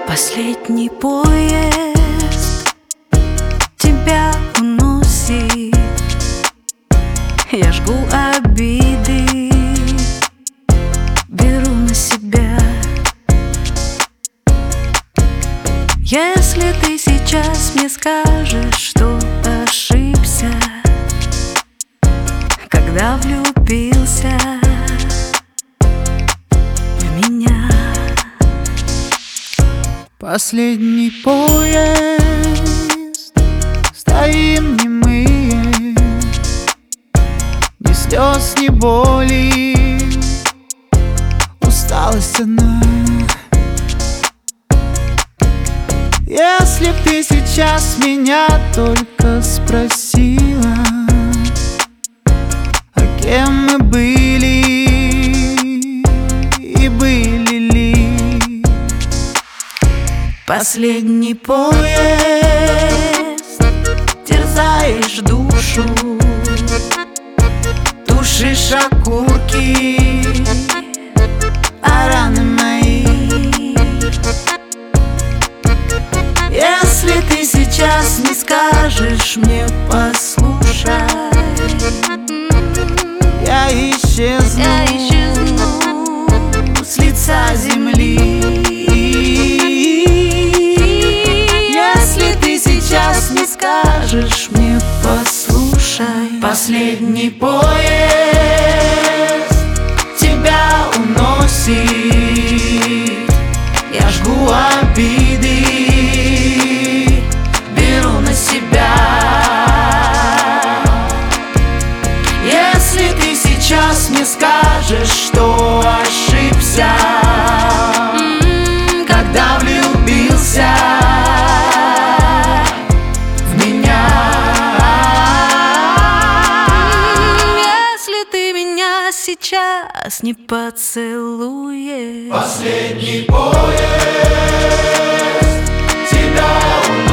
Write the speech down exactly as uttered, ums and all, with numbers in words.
Последний поезд тебя уносит. Я жгу обиды, беру на себя. Если ты сейчас мне скажешь, что ошибся, когда влюбился в меня. Последний поезд, стоим немые, ни слез, ни боли, усталость одна. Если б ты сейчас меня только спросила, а кем мы были и были ли. Последний поезд, терзаешь душу, тушишь окурки, а раны мои. Если ты сейчас не скажешь мне послушай, я исчезну, я исчезну с лица земли. Если ты сейчас не скажешь мне послушай, последний поезд тебя уносит. Я жгу обиды, беру на себя. Если ты сейчас мне скажешь, что ошибся, когда влюбился в меня. Если ты меня сейчас не поцелуешь, последний поезд тебя уносит.